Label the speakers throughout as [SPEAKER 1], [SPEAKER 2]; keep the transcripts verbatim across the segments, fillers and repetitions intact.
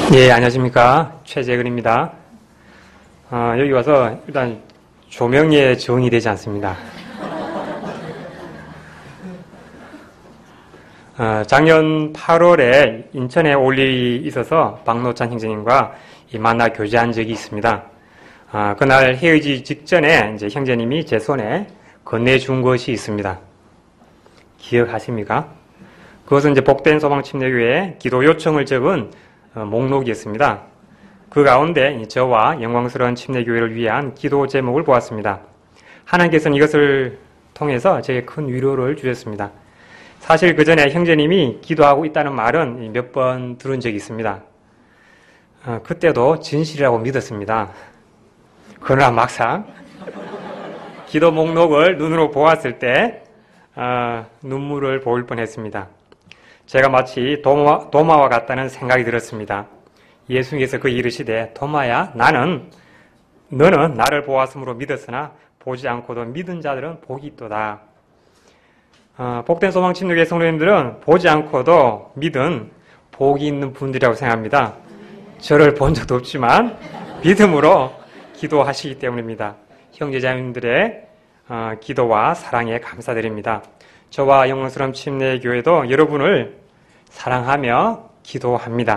[SPEAKER 1] 예, 안녕하십니까. 최재근입니다. 어, 여기 와서 일단 조명에 정이 되지 않습니다. 어, 작년 팔월에 인천에 올 일이 있어서 박노찬 형제님과 만나 교제한 적이 있습니다. 어, 그날 헤어지기 직전에 이제 형제님이 제 손에 건네준 것이 있습니다. 기억하십니까? 그것은 이제 복된 소망침례교회 기도 요청을 적은 어, 목록이었습니다. 그 가운데 저와 영광스러운 침례교회를 위한 기도 제목을 보았습니다. 하나님께서는 이것을 통해서 제게 큰 위로를 주셨습니다. 사실 그 전에 형제님이 기도하고 있다는 말은 몇 번 들은 적이 있습니다. 어, 그때도 진실이라고 믿었습니다. 그러나 막상 기도 목록을 눈으로 보았을 때 어, 눈물을 보일 뻔했습니다. 제가 마치 도마, 도마와 같다는 생각이 들었습니다. 예수님께서 그 이르시되 도마야 나는 너는 나를 보았으므로 믿었으나 보지 않고도 믿은 자들은 복이 있도다. 어, 복된 소망침례교회 성도님들은 보지 않고도 믿은 복이 있는 분들이라고 생각합니다. 저를 본 적도 없지만 믿음으로 기도하시기 때문입니다. 형제자매님들의 어, 기도와 사랑에 감사드립니다. 저와 영광스러운 침례교회도 여러분을 사랑하며 기도합니다.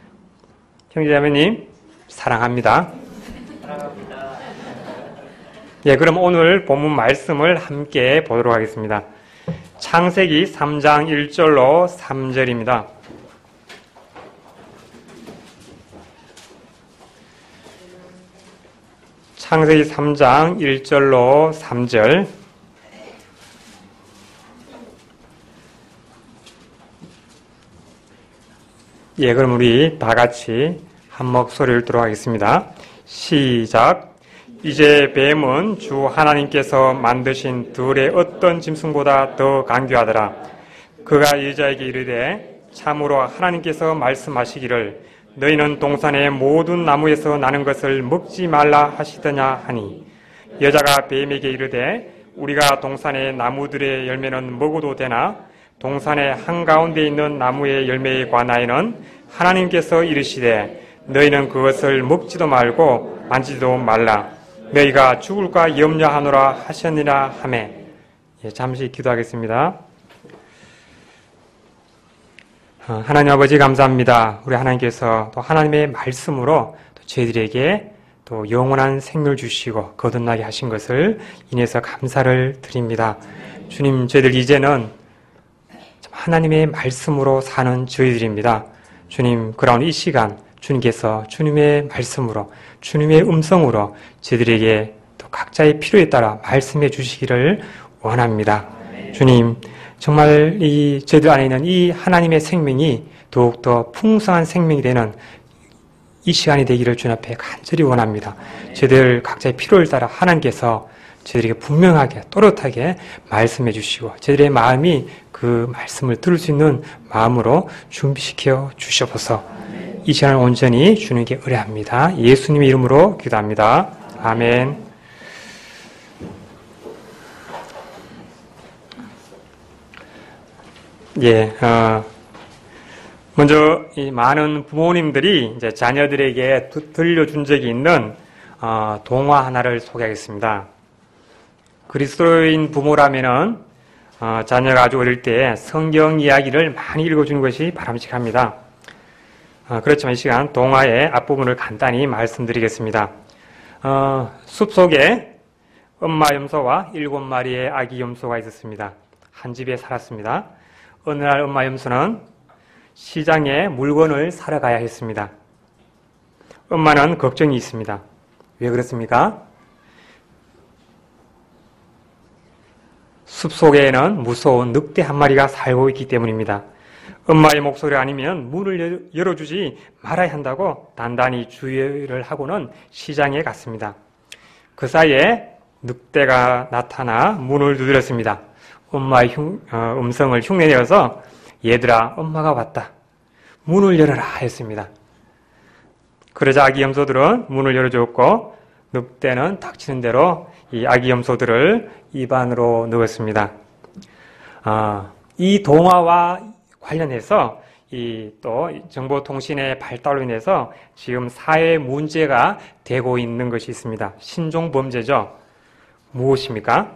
[SPEAKER 1] 형제자매님 사랑합니다. 사랑합니다. 예, 그럼 오늘 본문 말씀을 함께 보도록 하겠습니다. 창세기 삼 장 일 절로 삼 절입니다. 창세기 삼 장 일 절로 삼 절. 예, 그럼 우리 다 같이 한 목소리 읽도록 하겠습니다. 시작. 이제 뱀은 주 하나님께서 만드신 들의 어떤 짐승보다 더 간교하더라. 그가 여자에게 이르되 참으로 하나님께서 말씀하시기를 너희는 동산의 모든 나무에서 나는 것을 먹지 말라 하시더냐 하니 여자가 뱀에게 이르되 우리가 동산의 나무들의 열매는 먹어도 되나 동산의 한가운데 있는 나무의 열매에 관하여는 하나님께서 이르시되 너희는 그것을 먹지도 말고 만지지도 말라. 너희가 죽을까 염려하노라 하셨느니라 하매. 예, 잠시 기도하겠습니다. 어, 하나님 아버지 감사합니다. 우리 하나님께서 또 하나님의 말씀으로 또 저희들에게 또 영원한 생명을 주시고 거듭나게 하신 것을 인해서 감사를 드립니다. 주님, 저희들 이제는 하나님의 말씀으로 사는 저희들입니다. 주님, 그러한 이 시간 주님께서 주님의 말씀으로 주님의 음성으로 저희들에게 또 각자의 필요에 따라 말씀해 주시기를 원합니다. 주님, 정말 이 저희들 안에 있는 이 하나님의 생명이 더욱더 풍성한 생명이 되는 이 시간이 되기를 주님 앞에 간절히 원합니다. 저희들 각자의 필요에 따라 하나님께서 저희들에게 분명하게 또렷하게 말씀해 주시고 저희들의 마음이 그 말씀을 들을 수 있는 마음으로 준비시켜 주셔서 이 시간을 온전히 주님께 의뢰합니다. 예수님의 이름으로 기도합니다. 아멘. 예, 어, 먼저 이 많은 부모님들이 이제 자녀들에게 들려준 적이 있는 어, 동화 하나를 소개하겠습니다. 그리스도인 부모라면은 어, 자녀가 아주 어릴 때 성경 이야기를 많이 읽어주는 것이 바람직합니다. 어, 그렇지만 이 시간 동화의 앞부분을 간단히 말씀드리겠습니다. 어, 숲속에 엄마 염소와 일곱 마리의 아기 염소가 있었습니다. 한 집에 살았습니다. 어느 날 엄마 염소는 시장에 물건을 사러 가야 했습니다. 엄마는 걱정이 있습니다. 왜 그렇습니까? 숲속에는 무서운 늑대 한 마리가 살고 있기 때문입니다. 엄마의 목소리 아니면 문을 열어주지 말아야 한다고 단단히 주의를 하고는 시장에 갔습니다. 그 사이에 늑대가 나타나 문을 두드렸습니다. 엄마의 흉, 어, 음성을 흉내내어서 얘들아 엄마가 왔다. 문을 열어라 했습니다. 그러자 아기 염소들은 문을 열어주었고 늑대는 닥치는 대로 이 아기 염소들을 입 안으로 넣었습니다. 아, 이 동화와 관련해서 이 또 정보통신의 발달로 인해서 지금 사회 문제가 되고 있는 것이 있습니다. 신종 범죄죠. 무엇입니까?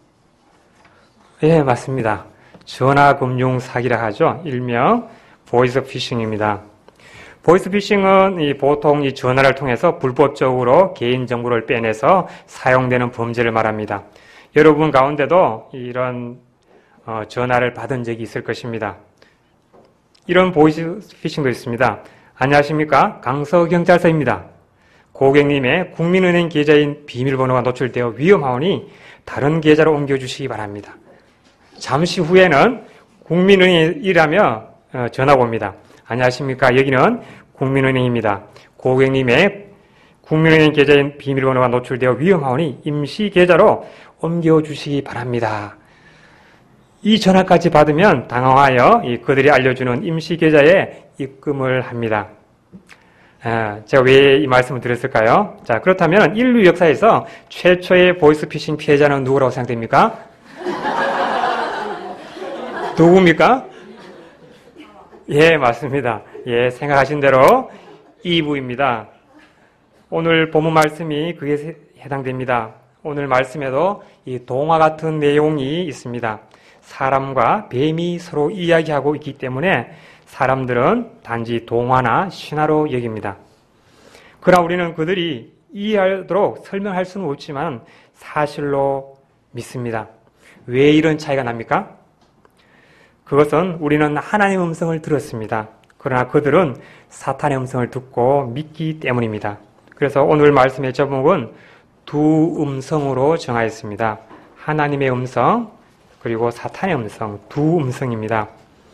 [SPEAKER 1] 예, 맞습니다. 전화금융 사기라 하죠. 일명 보이스 피싱입니다. 보이스 피싱은 이 보통 이 전화를 통해서 불법적으로 개인 정보를 빼내서 사용되는 범죄를 말합니다. 여러분 가운데도 이런 어, 전화를 받은 적이 있을 것입니다. 이런 보이스 피싱도 있습니다. 안녕하십니까? 강서경찰서입니다. 고객님의 국민은행 계좌인 비밀번호가 노출되어 위험하오니 다른 계좌로 옮겨주시기 바랍니다. 잠시 후에는 국민은행이라며 전화가 옵니다. 안녕하십니까? 여기는 국민은행입니다. 고객님의 국민은행 계좌인 비밀번호가 노출되어 위험하오니 임시 계좌로 옮겨주시기 바랍니다. 이 전화까지 받으면 당황하여 그들이 알려주는 임시 계좌에 입금을 합니다. 제가 왜 이 말씀을 드렸을까요? 자, 그렇다면 인류 역사에서 최초의 보이스피싱 피해자는 누구라고 생각됩니까? 누굽니까? 예, 맞습니다. 예, 생각하신 대로 이브입니다. 오늘 본문 말씀이 그에 해당됩니다. 오늘 말씀에도 이 동화 같은 내용이 있습니다. 사람과 뱀이 서로 이야기하고 있기 때문에 사람들은 단지 동화나 신화로 여깁니다. 그러나 우리는 그들이 이해하도록 설명할 수는 없지만 사실로 믿습니다. 왜 이런 차이가 납니까? 그것은 우리는 하나님의 음성을 들었습니다. 그러나 그들은 사탄의 음성을 듣고 믿기 때문입니다. 그래서 오늘 말씀의 제목은 두 음성으로 정하였습니다. 하나님의 음성 그리고 사탄의 음성, 두 음성입니다.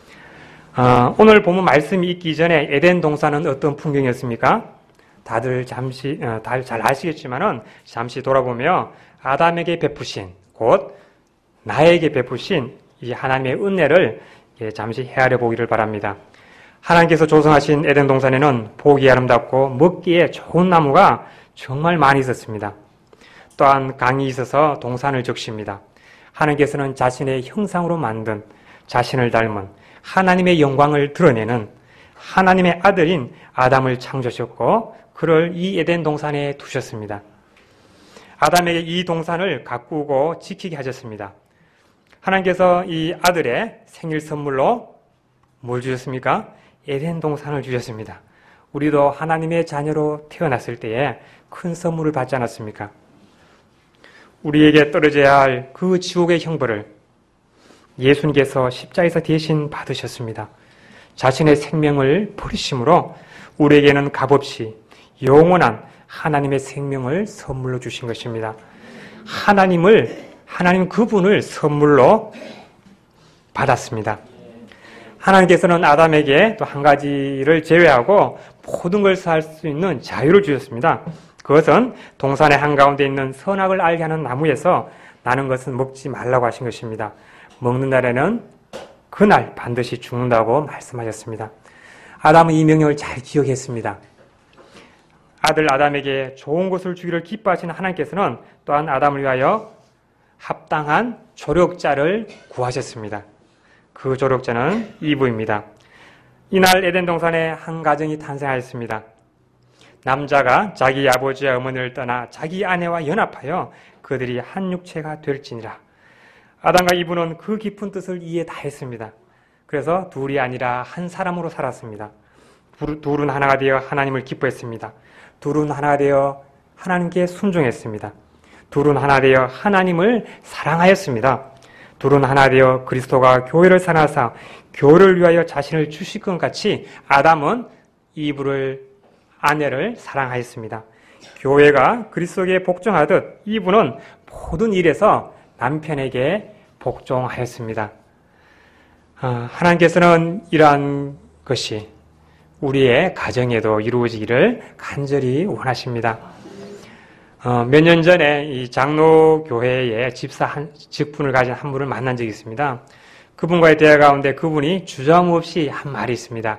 [SPEAKER 1] 어, 오늘 본문 말씀이 있기 전에 에덴 동산은 어떤 풍경이었습니까? 다들 잠시 어, 다들 잘 아시겠지만은 잠시 돌아보며 아담에게 베푸신 곧 나에게 베푸신 이 하나님의 은혜를 잠시 헤아려 보기를 바랍니다. 하나님께서 조성하신 에덴 동산에는 보기 아름답고 먹기에 좋은 나무가 정말 많이 있었습니다. 또한 강이 있어서 동산을 적십니다. 하나님께서는 자신의 형상으로 만든 자신을 닮은 하나님의 영광을 드러내는 하나님의 아들인 아담을 창조하셨고 그를 이 에덴 동산에 두셨습니다. 아담에게 이 동산을 가꾸고 지키게 하셨습니다. 하나님께서 이 아들의 생일 선물로 뭘 주셨습니까? 에덴 동산을 주셨습니다. 우리도 하나님의 자녀로 태어났을 때에 큰 선물을 받지 않았습니까? 우리에게 떨어져야 할 그 지옥의 형벌을 예수님께서 십자가에서 대신 받으셨습니다. 자신의 생명을 버리심으로 우리에게는 값없이 영원한 하나님의 생명을 선물로 주신 것입니다. 하나님을, 하나님 그분을 선물로 받았습니다. 하나님께서는 아담에게 또 한 가지를 제외하고 모든 걸 살 수 있는 자유를 주셨습니다. 그것은 동산의 한가운데 있는 선악을 알게 하는 나무에서 나는 것은 먹지 말라고 하신 것입니다. 먹는 날에는 그날 반드시 죽는다고 말씀하셨습니다. 아담은 이 명령을 잘 기억했습니다. 아들 아담에게 좋은 것을 주기를 기뻐하시는 하나님께서는 또한 아담을 위하여 합당한 조력자를 구하셨습니다. 그 조력자는 이브입니다. 이날 에덴 동산에 한 가정이 탄생하였습니다. 남자가 자기 아버지와 어머니를 떠나 자기 아내와 연합하여 그들이 한 육체가 될지니라. 아담과 이브는 그 깊은 뜻을 이해 다 했습니다. 그래서 둘이 아니라 한 사람으로 살았습니다. 둘은 하나가 되어 하나님을 기뻐했습니다. 둘은 하나가 되어 하나님께 순종했습니다. 둘은 하나 되어 하나님을 사랑하였습니다. 둘은 하나 되어 그리스도가 교회를 사랑하사 교회를 위하여 자신을 주실 것 같이 아담은 이브를 아내를 사랑하였습니다. 교회가 그리스도에게 복종하듯 이브는 모든 일에서 남편에게 복종하였습니다. 하나님께서는 이러한 것이 우리의 가정에도 이루어지기를 간절히 원하십니다. 어, 몇 년 전에 이 장로교회에 집사 한, 직분을 가진 한 분을 만난 적이 있습니다. 그분과의 대화 가운데 그분이 주저함없이 한 말이 있습니다.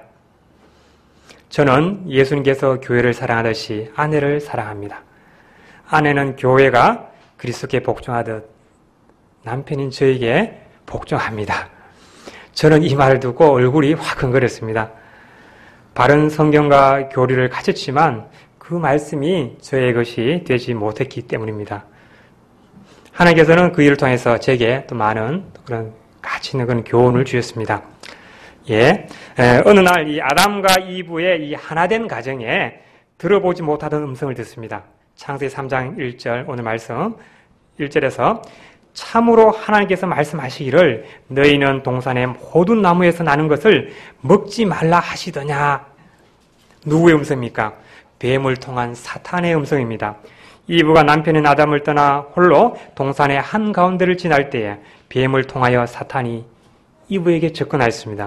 [SPEAKER 1] 저는 예수님께서 교회를 사랑하듯이 아내를 사랑합니다. 아내는 교회가 그리스도께 복종하듯 남편인 저에게 복종합니다. 저는 이 말을 듣고 얼굴이 화끈거렸습니다. 바른 성경과 교리를 가졌지만 그 말씀이 저의 것이 되지 못했기 때문입니다. 하나님께서는 그 일을 통해서 제게 또 많은 그런 가치 있는 그런 교훈을 주셨습니다. 예, 에, 어느 날 이 아담과 이브의 이 하나된 가정에 들어보지 못하던 음성을 듣습니다. 창세기 삼 장 일 절 오늘 말씀 일 절에서 참으로 하나님께서 말씀하시기를 너희는 동산의 모든 나무에서 나는 것을 먹지 말라 하시더냐. 누구의 음성입니까? 뱀을 통한 사탄의 음성입니다. 이브가 남편인 아담을 떠나 홀로 동산의 한가운데를 지날 때에 뱀을 통하여 사탄이 이브에게 접근하였습니다.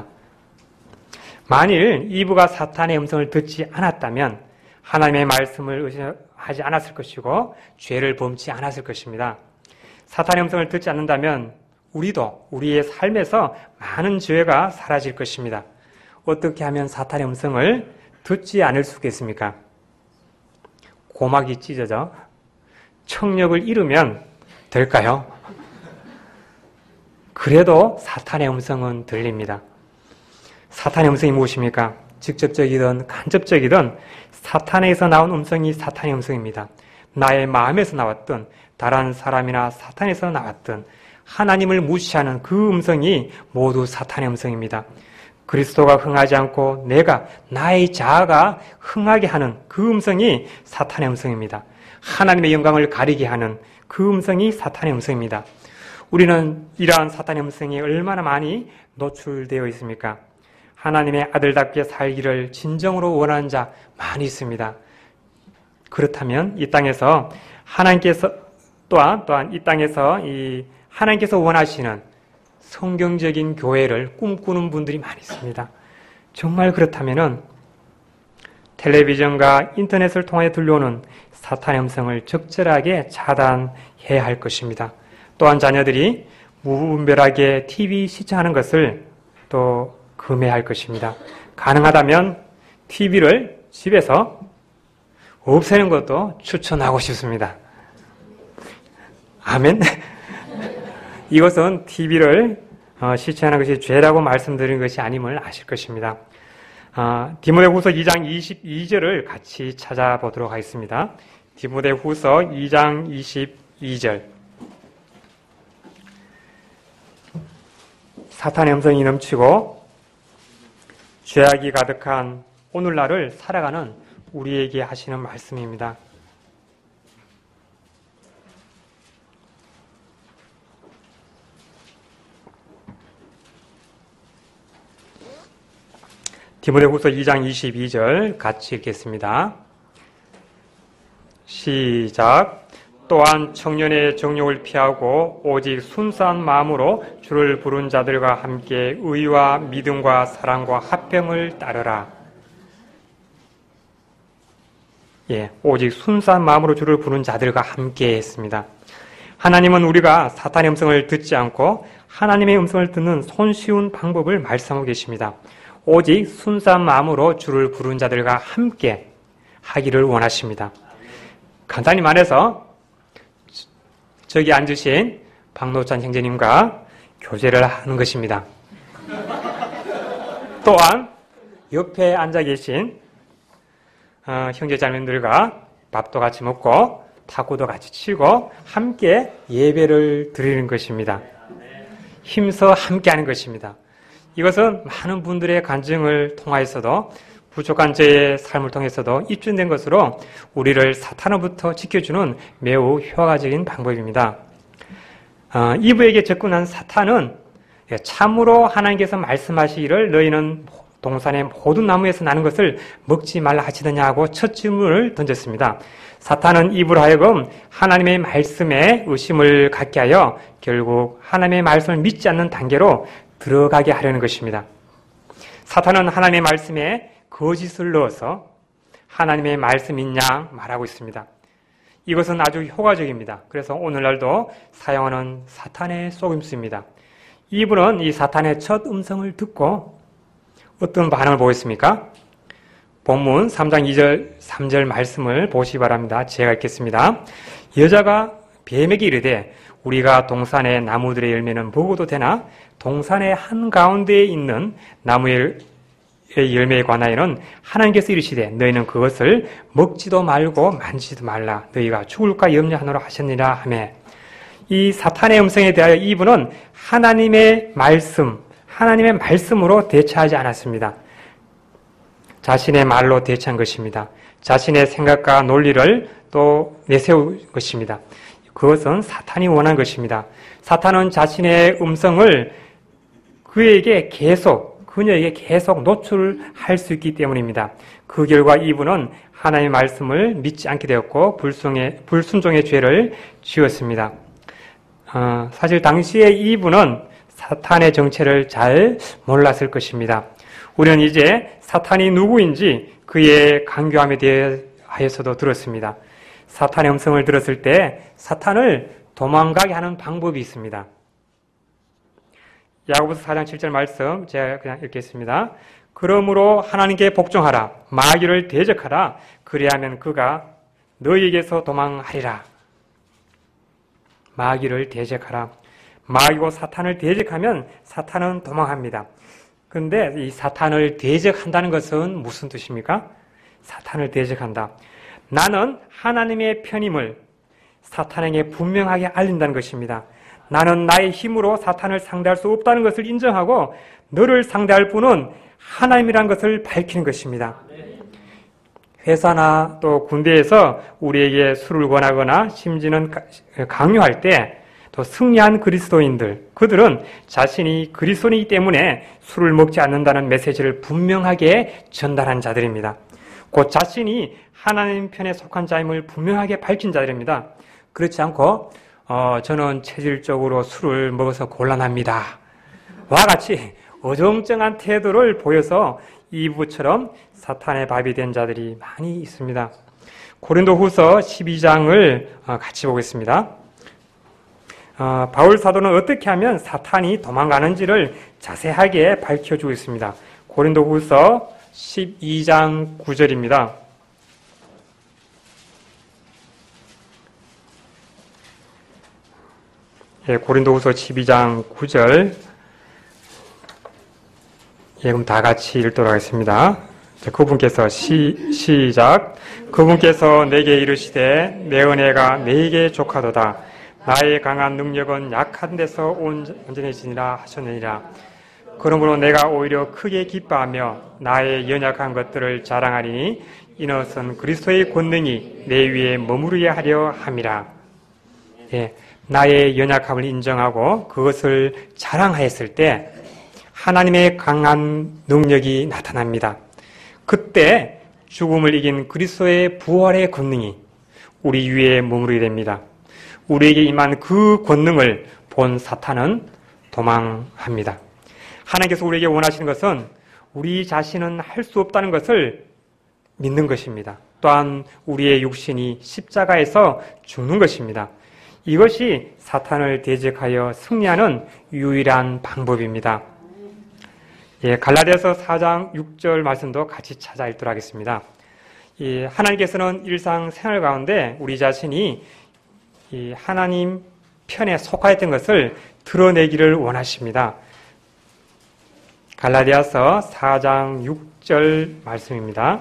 [SPEAKER 1] 만일 이브가 사탄의 음성을 듣지 않았다면 하나님의 말씀을 의심하지 않았을 것이고 죄를 범치 않았을 것입니다. 사탄의 음성을 듣지 않는다면 우리도 우리의 삶에서 많은 죄가 사라질 것입니다. 어떻게 하면 사탄의 음성을 듣지 않을 수 있겠습니까? 고막이 찢어져 청력을 잃으면 될까요? 그래도 사탄의 음성은 들립니다. 사탄의 음성이 무엇입니까? 직접적이든 간접적이든 사탄에서 나온 음성이 사탄의 음성입니다. 나의 마음에서 나왔든 다른 사람이나 사탄에서 나왔든 하나님을 무시하는 그 음성이 모두 사탄의 음성입니다. 그리스도가 흥하지 않고 내가 나의 자아가 흥하게 하는 그 음성이 사탄의 음성입니다. 하나님의 영광을 가리게 하는 그 음성이 사탄의 음성입니다. 우리는 이러한 사탄의 음성에 얼마나 많이 노출되어 있습니까? 하나님의 아들답게 살기를 진정으로 원하는 자 많이 있습니다. 그렇다면 이 땅에서 하나님께서 또한 또한 이 땅에서 이 하나님께서 원하시는 성경적인 교회를 꿈꾸는 분들이 많이 있습니다. 정말 그렇다면은 텔레비전과 인터넷을 통해 들려오는 사탄의 음성을 적절하게 차단해야 할 것입니다. 또한 자녀들이 무분별하게 티비 시청하는 것을 또 금해할 것입니다. 가능하다면 티비를 집에서 없애는 것도 추천하고 싶습니다. 아멘. 이것은 티비를 어, 시청하는 것이 죄라고 말씀드린 것이 아님을 아실 것입니다. 어, 디모데후서 이 장 이십이 절을 같이 찾아보도록 하겠습니다. 디모데후서 이 장 이십이 절. 사탄의 음성이 넘치고 죄악이 가득한 오늘날을 살아가는 우리에게 하시는 말씀입니다. 디모데후서 이 장 이십이 절 같이 읽겠습니다. 시작. 또한 청년의 정욕을 피하고 오직 순수한 마음으로 주를 부른 자들과 함께 의와 믿음과 사랑과 화평을 따르라. 예, 오직 순수한 마음으로 주를 부른 자들과 함께 했습니다. 하나님은 우리가 사탄의 음성을 듣지 않고 하나님의 음성을 듣는 손쉬운 방법을 말씀하고 계십니다. 오직 순수한 마음으로 주를 부른 자들과 함께 하기를 원하십니다. 간단히 말해서 저기 앉으신 박노찬 형제님과 교제를 하는 것입니다. 또한 옆에 앉아 계신 어, 형제자매들과 밥도 같이 먹고 탁구도 같이 치고 함께 예배를 드리는 것입니다. 힘써 함께 하는 것입니다. 이것은 많은 분들의 간증을 통하여서도 부족한 저의 삶을 통해서도 입증된 것으로 우리를 사탄으로부터 지켜주는 매우 효과적인 방법입니다. 어, 이브에게 접근한 사탄은 참으로 하나님께서 말씀하시기를 너희는 동산의 모든 나무에서 나는 것을 먹지 말라 하시더냐 하고 첫 질문을 던졌습니다. 사탄은 이브로 하여금 하나님의 말씀에 의심을 갖게 하여 결국 하나님의 말씀을 믿지 않는 단계로 들어가게 하려는 것입니다. 사탄은 하나님의 말씀에 거짓을 넣어서 하나님의 말씀인 양 말하고 있습니다. 이것은 아주 효과적입니다. 그래서 오늘날도 사용하는 사탄의 속임수입니다. 이분은 이 사탄의 첫 음성을 듣고 어떤 반응을 보였습니까? 본문 삼 장 이 절 삼 절 말씀을 보시기 바랍니다. 제가 읽겠습니다. 여자가 뱀에게 이르되 우리가 동산의 나무들의 열매는 먹어도 되나? 동산의 한가운데에 있는 나무의 열매에 관하여는 하나님께서 이르시되 너희는 그것을 먹지도 말고 만지지도 말라. 너희가 죽을까 염려하노라 하셨느니라 하며, 이 사탄의 음성에 대하여 이분은 하나님의 말씀, 하나님의 말씀으로 대처하지 않았습니다. 자신의 말로 대처한 것입니다. 자신의 생각과 논리를 또 내세운 것입니다. 그것은 사탄이 원한 것입니다. 사탄은 자신의 음성을 그에게 계속, 그녀에게 계속 노출할 수 있기 때문입니다. 그 결과 이분은 하나님의 말씀을 믿지 않게 되었고 불순종의, 불순종의 죄를 지었습니다. 어, 사실 당시에 이분은 사탄의 정체를 잘 몰랐을 것입니다. 우리는 이제 사탄이 누구인지 그의 강교함에 대하여서도 들었습니다. 사탄의 음성을 들었을 때 사탄을 도망가게 하는 방법이 있습니다. 야고보서 사 장 칠 절 말씀 제가 그냥 읽겠습니다. 그러므로 하나님께 복종하라. 마귀를 대적하라. 그리하면 그가 너희에게서 도망하리라. 마귀를 대적하라. 마귀고 사탄을 대적하면 사탄은 도망합니다. 그런데 이 사탄을 대적한다는 것은 무슨 뜻입니까? 사탄을 대적한다. 나는 하나님의 편임을 사탄에게 분명하게 알린다는 것입니다. 나는 나의 힘으로 사탄을 상대할 수 없다는 것을 인정하고 너를 상대할 분은 하나님이라는 것을 밝히는 것입니다. 회사나 또 군대에서 우리에게 술을 권하거나 심지어는 강요할 때 또 승리한 그리스도인들, 그들은 자신이 그리스도인이기 때문에 술을 먹지 않는다는 메시지를 분명하게 전달한 자들입니다. 곧 자신이 하나님 편에 속한 자임을 분명하게 밝힌 자들입니다. 그렇지 않고 어, 저는 체질적으로 술을 먹어서 곤란합니다. 와 같이 어정쩡한 태도를 보여서 이부처럼 사탄의 밥이 된 자들이 많이 있습니다. 고린도후서 십이 장을 같이 보겠습니다. 어, 바울 사도는 어떻게 하면 사탄이 도망가는지를 자세하게 밝혀주고 있습니다. 고린도후서 십이 장 구 절입니다. 예, 고린도후서 십이 장 구 절. 예, 그럼 다 같이 읽도록 하겠습니다. 자, 그분께서 시, 시작. 그분께서 내게 이르시되 내 은혜가 네게 족하도다. 나의 강한 능력은 약한 데서 온전해지니라 하셨느니라. 그러므로 내가 오히려 크게 기뻐하며 나의 연약한 것들을 자랑하리니 이것은 그리스도의 권능이 내 위에 머무르게 하려 함이라. 예, 나의 연약함을 인정하고 그것을 자랑하였을 때 하나님의 강한 능력이 나타납니다. 그때 죽음을 이긴 그리스도의 부활의 권능이 우리 위에 머무르게 됩니다. 우리에게 임한 그 권능을 본 사탄은 도망합니다. 하나님께서 우리에게 원하시는 것은 우리 자신은 할 수 없다는 것을 믿는 것입니다. 또한 우리의 육신이 십자가에서 죽는 것입니다. 이것이 사탄을 대적하여 승리하는 유일한 방법입니다. 예, 갈라디아서 사 장 육 절 말씀도 같이 찾아 읽도록 하겠습니다. 예, 하나님께서는 일상생활 가운데 우리 자신이 이 하나님 편에 속하였던 것을 드러내기를 원하십니다. 갈라디아서 사 장 육 절 말씀입니다.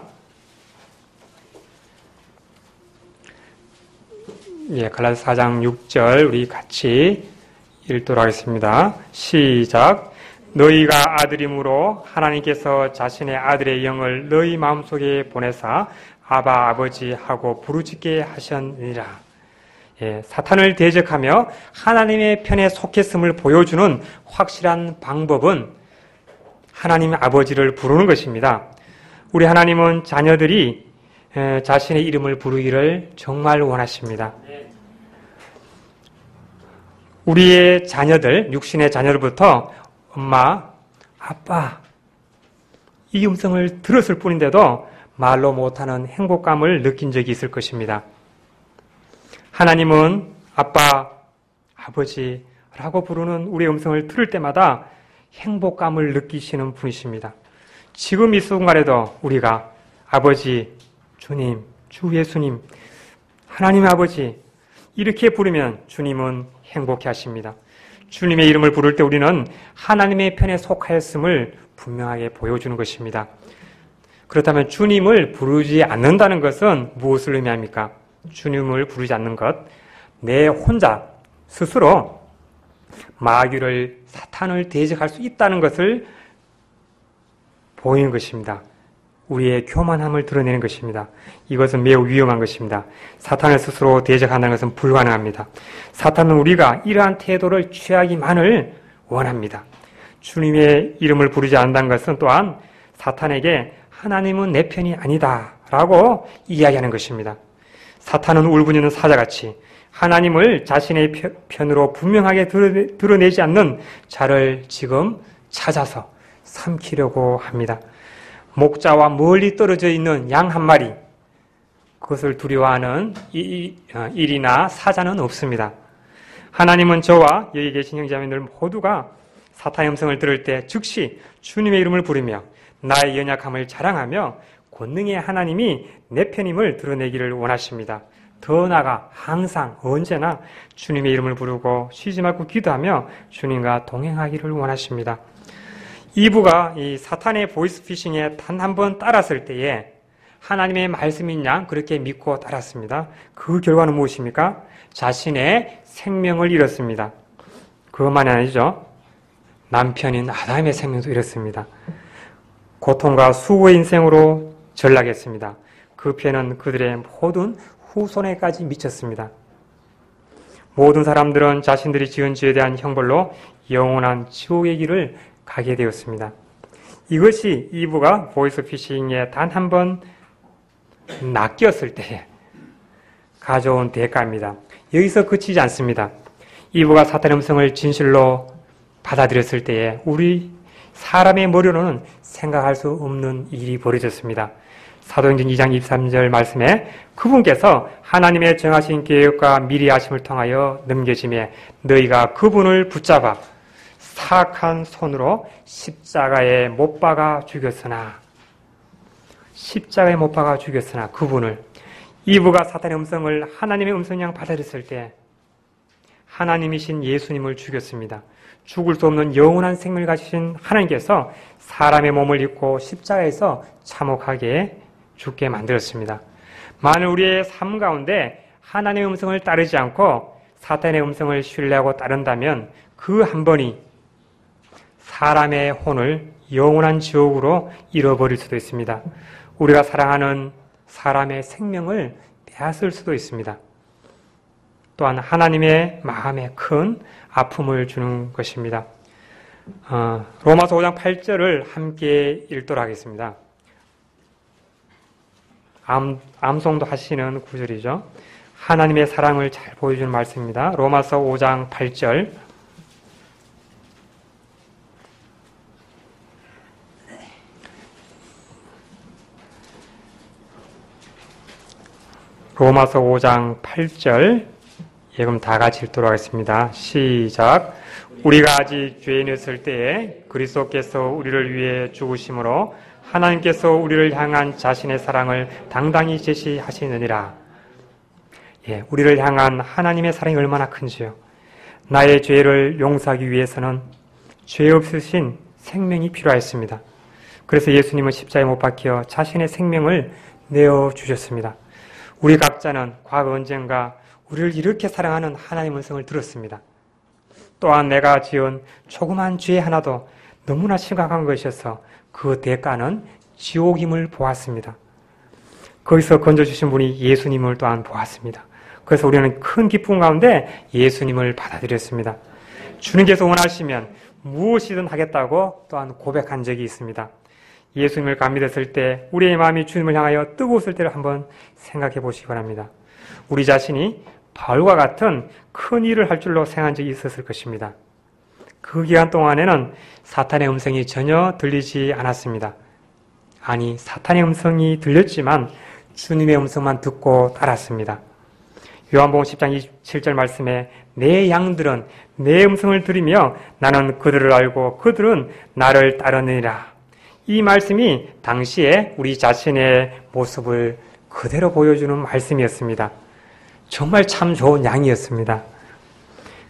[SPEAKER 1] 예, 갈라디아서 사 장 육 절 우리 같이 읽도록 하겠습니다. 시작. 너희가 아들임으로 하나님께서 자신의 아들의 영을 너희 마음속에 보내사 아바 아버지 하고 부르짖게 하셨느니라. 예, 사탄을 대적하며 하나님의 편에 속했음을 보여주는 확실한 방법은 하나님 아버지를 부르는 것입니다. 우리 하나님은 자녀들이 자신의 이름을 부르기를 정말 원하십니다. 우리의 자녀들, 육신의 자녀로부터 엄마, 아빠 이 음성을 들었을 뿐인데도 말로 못하는 행복감을 느낀 적이 있을 것입니다. 하나님은 아빠, 아버지라고 부르는 우리의 음성을 들을 때마다 행복감을 느끼시는 분이십니다. 지금 이 순간에도 우리가 아버지, 주님, 주 예수님, 하나님 아버지 이렇게 부르면 주님은 행복해 하십니다. 주님의 이름을 부를 때 우리는 하나님의 편에 속하였음을 분명하게 보여주는 것입니다. 그렇다면 주님을 부르지 않는다는 것은 무엇을 의미합니까? 주님을 부르지 않는 것, 내 혼자 스스로 마귀를, 사탄을 대적할 수 있다는 것을 보이는 것입니다. 우리의 교만함을 드러내는 것입니다. 이것은 매우 위험한 것입니다. 사탄을 스스로 대적한다는 것은 불가능합니다. 사탄은 우리가 이러한 태도를 취하기만을 원합니다. 주님의 이름을 부르지 않는다는 것은 또한 사탄에게 하나님은 내 편이 아니다 라고 이야기하는 것입니다. 사탄은 울분있는 사자같이 하나님을 자신의 편으로 분명하게 드러내지 않는 자를 지금 찾아서 삼키려고 합니다. 목자와 멀리 떨어져 있는 양 한 마리, 그것을 두려워하는 일이나 사자는 없습니다. 하나님은 저와 여기 계신 형제자매들 모두가 사탄의 음성을 들을 때 즉시 주님의 이름을 부르며 나의 연약함을 자랑하며 권능의 하나님이 내 편임을 드러내기를 원하십니다. 더 나아가 항상 언제나 주님의 이름을 부르고 쉬지 말고 기도하며 주님과 동행하기를 원하십니다. 이브가 이 사탄의 보이스피싱에 단 한 번 따랐을 때에 하나님의 말씀인 양 그렇게 믿고 따랐습니다. 그 결과는 무엇입니까? 자신의 생명을 잃었습니다. 그것만이 아니죠. 남편인 아담의 생명도 잃었습니다. 고통과 수고의 인생으로 전락했습니다. 그 피해는 그들의 모든 후손에까지 미쳤습니다. 모든 사람들은 자신들이 지은 죄에 대한 형벌로 영원한 지옥의 길을 가게 되었습니다. 이것이 이브가 보이스피싱에 단 한 번 낚였을 때에 가져온 대가입니다. 여기서 그치지 않습니다. 이브가 사탄의 음성을 진실로 받아들였을 때에 우리 사람의 머리로는 생각할 수 없는 일이 벌어졌습니다. 사도행전 이 장 이십삼 절 말씀에 그분께서 하나님의 정하신 계획과 미리 하심을 통하여 넘겨짐에 너희가 그분을 붙잡아 사악한 손으로 십자가에 못 박아 죽였으나 십자가에 못 박아 죽였으나 그분을 이브가 사탄의 음성을 하나님의 음성양 받아들였을 때 하나님이신 예수님을 죽였습니다. 죽을 수 없는 영원한 생명을 가지신 하나님께서 사람의 몸을 입고 십자가에서 참혹하게 죽게 만들었습니다. 만일 우리의 삶 가운데 하나님의 음성을 따르지 않고 사탄의 음성을 신뢰하고 따른다면 그 한 번이 사람의 혼을 영원한 지옥으로 잃어버릴 수도 있습니다. 우리가 사랑하는 사람의 생명을 빼앗을 수도 있습니다. 또한 하나님의 마음에 큰 아픔을 주는 것입니다. 어, 로마서 오 장 팔 절을 함께 읽도록 하겠습니다. 암, 암송도 하시는 구절이죠. 하나님의 사랑을 잘 보여주는 말씀입니다. 로마서 오 장 팔 절. 로마서 오 장 팔 절. 예, 그럼 다 같이 읽도록 하겠습니다. 시작. 우리가 아직 죄인이었을 때에 그리스도께서 우리를 위해 죽으심으로 하나님께서 우리를 향한 자신의 사랑을 당당히 제시하시느니라. 예, 우리를 향한 하나님의 사랑이 얼마나 큰지요. 나의 죄를 용서하기 위해서는 죄 없으신 생명이 필요했습니다. 그래서 예수님은 십자가에 못 박혀 자신의 생명을 내어주셨습니다. 우리 각자는 과거 언젠가 우리를 이렇게 사랑하는 하나님의 음성을 들었습니다. 또한 내가 지은 조그만 죄 하나도 너무나 심각한 것이어서 그 대가는 지옥임을 보았습니다. 거기서 건져주신 분이 예수님을 또한 보았습니다. 그래서 우리는 큰 기쁨 가운데 예수님을 받아들였습니다. 주님께서 원하시면 무엇이든 하겠다고 또한 고백한 적이 있습니다. 예수님을 감미됐을 때 우리의 마음이 주님을 향하여 뜨거웠을 때를 한번 생각해 보시기 바랍니다. 우리 자신이 바울과 같은 큰 일을 할 줄로 생각한 적이 있었을 것입니다. 그 기간 동안에는 사탄의 음성이 전혀 들리지 않았습니다. 아니, 사탄의 음성이 들렸지만 주님의 음성만 듣고 따랐습니다. 요한복음 십 장 이십칠 절 말씀에 내 양들은 내 음성을 들으며 나는 그들을 알고 그들은 나를 따르느니라. 이 말씀이 당시에 우리 자신의 모습을 그대로 보여주는 말씀이었습니다. 정말 참 좋은 양이었습니다.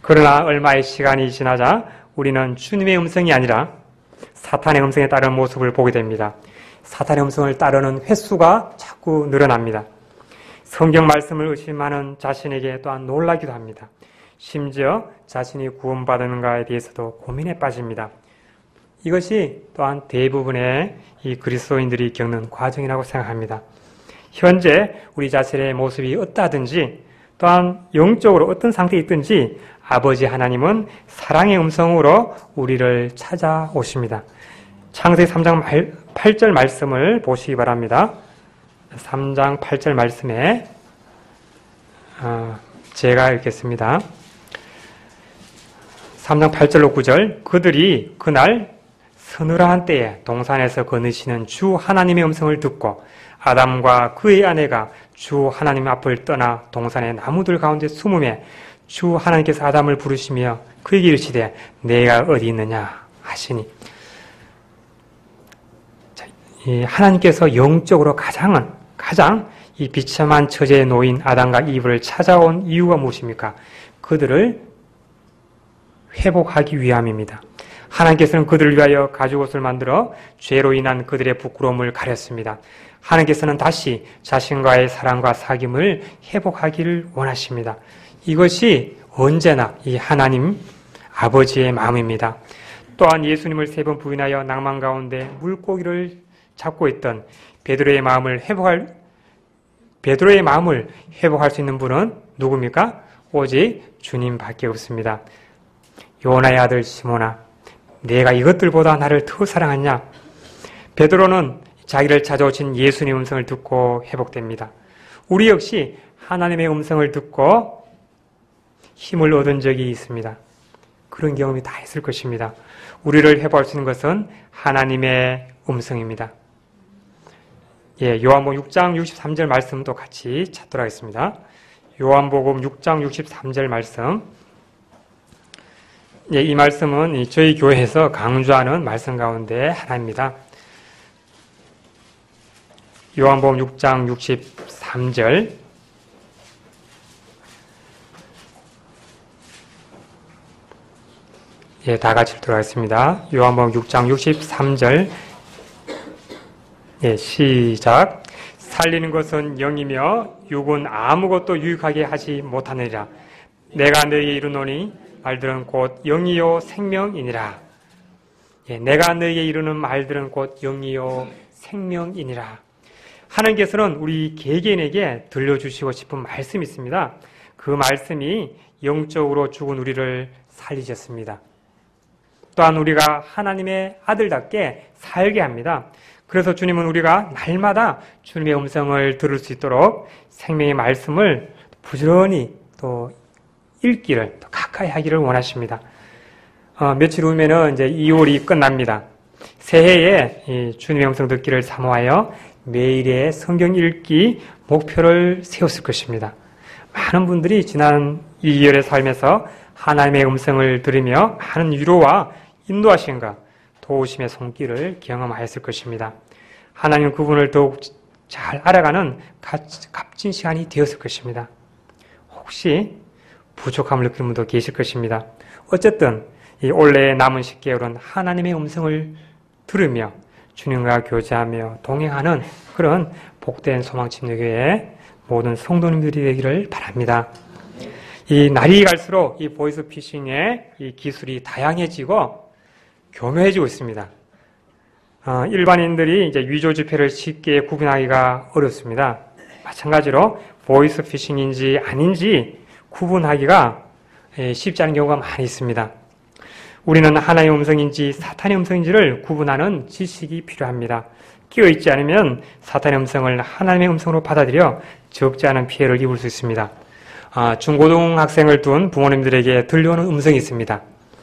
[SPEAKER 1] 그러나 얼마의 시간이 지나자 우리는 주님의 음성이 아니라 사탄의 음성에 따른 모습을 보게 됩니다. 사탄의 음성을 따르는 횟수가 자꾸 늘어납니다. 성경 말씀을 의심하는 자신에게 또한 놀라기도 합니다. 심지어 자신이 구원받는가에 대해서도 고민에 빠집니다. 이것이 또한 대부분의 이 그리스도인들이 겪는 과정이라고 생각합니다. 현재 우리 자신의 모습이 어떠하든지 또한 영적으로 어떤 상태에 있든지 아버지 하나님은 사랑의 음성으로 우리를 찾아오십니다. 창세기 삼 장 팔 절 말씀을 보시기 바랍니다. 삼 장 팔 절 말씀에 어, 제가 읽겠습니다. 삼 장 팔 절로 구 절 그들이 그날 서늘한 때에 동산에서 거느시는 주 하나님의 음성을 듣고 아담과 그의 아내가 주 하나님 앞을 떠나 동산의 나무들 가운데 숨음에 주 하나님께서 아담을 부르시며 그에게 이르시되 내가 어디 있느냐 하시니 자, 이 하나님께서 영적으로 가장은 가장 이 비참한 처지에 놓인 아담과 이브를 찾아온 이유가 무엇입니까? 그들을 회복하기 위함입니다. 하나님께서는 그들을 위하여 가죽옷을 만들어 죄로 인한 그들의 부끄러움을 가렸습니다. 하나님께서는 다시 자신과의 사랑과 사귐을 회복하기를 원하십니다. 이것이 언제나 이 하나님 아버지의 마음입니다. 또한 예수님을 세 번 부인하여 낭만 가운데 물고기를 잡고 있던 베드로의 마음을 회복할 베드로의 마음을 회복할 수 있는 분은 누굽니까? 오직 주님밖에 없습니다. 요나의 아들 시몬아, 내가 이것들보다 나를 더 사랑하냐? 베드로는 자기를 찾아오신 예수님의 음성을 듣고 회복됩니다. 우리 역시 하나님의 음성을 듣고 힘을 얻은 적이 있습니다. 그런 경험이 다 있을 것입니다. 우리를 회복할 수 있는 것은 하나님의 음성입니다. 예, 요한복음 육 장 육십삼 절 말씀도 같이 찾도록 하겠습니다. 요한복음 육 장 육십삼 절 말씀. 예, 이 말씀은 저희 교회에서 강조하는 말씀 가운데 하나입니다. 요한복음 육 장 육십삼 절. 예, 다 같이 읽도록 하겠습니다. 요한복음 육 장 육십삼 절. 예, 시작. 살리는 것은 영이며 육은 아무것도 유익하게 하지 못하느니라. 내가 너희에게 이르노니 말들은 곧 영이요 생명이니라. 예, 내가 너희에게 이르는 말들은 곧 영이요 생명이니라. 하나님께서는 우리 개개인에게 들려주시고 싶은 말씀이 있습니다. 그 말씀이 영적으로 죽은 우리를 살리셨습니다. 또한 우리가 하나님의 아들답게 살게 합니다. 그래서 주님은 우리가 날마다 주님의 음성을 들을 수 있도록 생명의 말씀을 부지런히 또 읽기를, 또 가까이 하기를 원하십니다. 어, 며칠 후면은 이제 이월이 끝납니다. 새해에 이 주님의 음성 듣기를 사모하여 매일의 성경 읽기 목표를 세웠을 것입니다. 많은 분들이 지난 이 개월의 삶에서 하나님의 음성을 들으며 많은 위로와 인도하심과 도우심의 손길을 경험하였을 것입니다. 하나님 그분을 더욱 잘 알아가는 값진 시간이 되었을 것입니다. 혹시 부족함을 느끼는 분도 계실 것입니다. 어쨌든 이 올해의 남은 십 개월은 하나님의 음성을 들으며 주님과 교제하며 동행하는 그런 복된 소망침례교회의 모든 성도님들이 되기를 바랍니다. 이 날이 갈수록 이 보이스피싱의 이 기술이 다양해지고 교묘해지고 있습니다. 어, 일반인들이 이제 위조 지폐를 쉽게 구분하기가 어렵습니다. 마찬가지로 보이스피싱인지 아닌지 구분하기가 쉽지 않은 경우가 많이 있습니다. 우리는 하나님의 음성인지 사탄의 음성인지를 구분하는 지식이 필요합니다. 끼어있지 않으면 사탄의 음성을 하나님의 음성으로 받아들여 적지 않은 피해를 입을 수 있습니다. 아, 중고등학생을 둔 부모님들에게 들려오는 음성이 있습니다.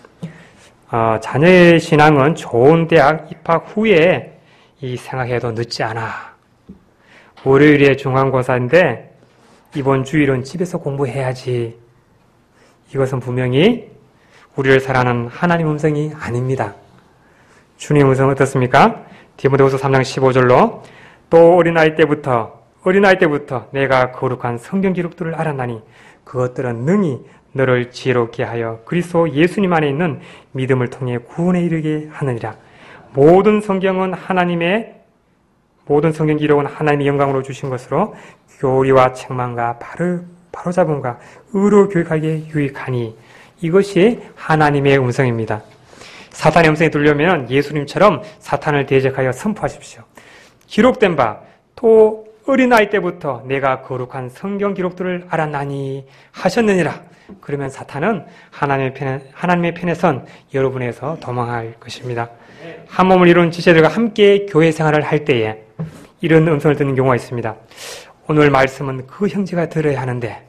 [SPEAKER 1] 아, 자녀의 신앙은 좋은 대학 입학 후에 이 생각해도 늦지 않아. 월요일에 중간고사인데 이번 주일은 집에서 공부해야지. 이것은 분명히 우리를 사랑하는 하나님 음성이 아닙니다. 주님 음성은 어떻습니까? 디모데후서 삼 장 십오 절로 또 어린아이 때부터 어린아이 때부터 내가 거룩한 성경 기록들을 알았나니 그것들은 능히 너를 지혜롭게 하여 그리스도 예수님 안에 있는 믿음을 통해 구원에 이르게 하느니라. 모든 성경은 하나님의 모든 성경 기록은 하나님의 영광으로 주신 것으로 교리와 책망과 바로 바로잡음과 의로 교육하기에 유익하니 이것이 하나님의 음성입니다. 사탄의 음성에 들려면 예수님처럼 사탄을 대적하여 선포하십시오. 기록된 바 또 어린아이 때부터 내가 거룩한 성경 기록들을 알았나니 하셨느니라. 그러면 사탄은 하나님의 편에, 하나님의 편에 선 여러분에서 도망할 것입니다. 한 몸을 이룬 지체들과 함께 교회 생활을 할 때에 이런 음성을 듣는 경우가 있습니다. 오늘 말씀은 그 형제가 들어야 하는데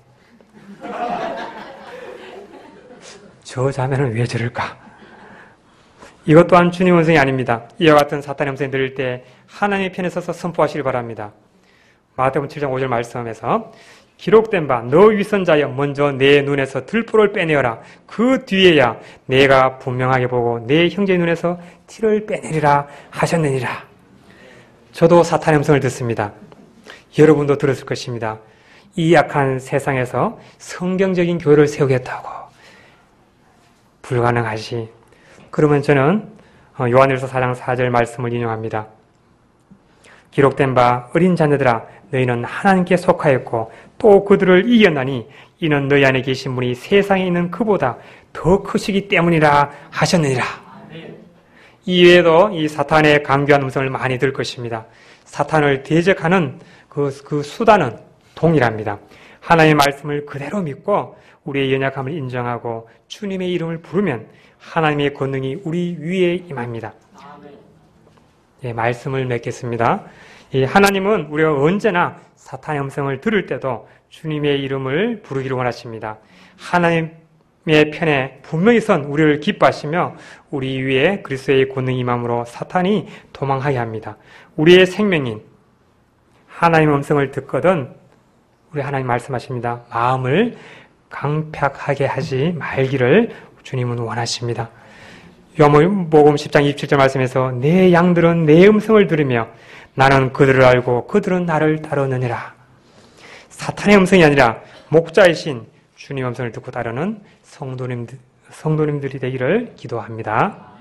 [SPEAKER 1] 저 자매는 왜 저럴까? 이것 또한 주님 음성이 아닙니다. 이와 같은 사탄의 음성이 들릴 때 하나님의 편에 서서 선포하시기 바랍니다. 마태복음 칠 장 오 절 말씀에서 기록된 바 너 위선자여 먼저 내 눈에서 들보를 빼내어라. 그 뒤에야 내가 분명하게 보고 내 형제의 눈에서 티를 빼내리라 하셨느니라. 저도 사탄의 음성을 듣습니다. 여러분도 들었을 것입니다. 이 약한 세상에서 성경적인 교회를 세우겠다고 불가능하시. 그러면 저는 요한일서 사 장 사 절 말씀을 인용합니다. 기록된 바 어린 자녀들아 너희는 하나님께 속하였고 또 그들을 이겼나니 이는 너희 안에 계신 분이 세상에 있는 그보다 더 크시기 때문이라 하셨느니라. 이외에도 이 사탄의 강교한 음성을 많이 들을 것입니다. 사탄을 대적하는 그, 그 수단은 동일합니다. 하나님의 말씀을 그대로 믿고 우리의 연약함을 인정하고 주님의 이름을 부르면 하나님의 권능이 우리 위에 임합니다. 예, 말씀을 맺겠습니다. 예, 하나님은 우리가 언제나 사탄의 음성을 들을 때도 주님의 이름을 부르기를 원하십니다. 하나님의 편에 분명히 선 우리를 기뻐하시며 우리 위에 그리스도의 권능이 임함으로 사탄이 도망하게 합니다. 우리의 생명인 하나님의 음성을 듣거든 우리 하나님 말씀하십니다. 마음을 강팍하게 하지 말기를 주님은 원하십니다. 요한복음 십 장 이십칠 절 말씀에서 내 양들은 내 음성을 들으며 나는 그들을 알고 그들은 나를 따르느니라. 사탄의 음성이 아니라 목자이신 주님 음성을 듣고 따르는 성도님들, 성도님들이 되기를 기도합니다.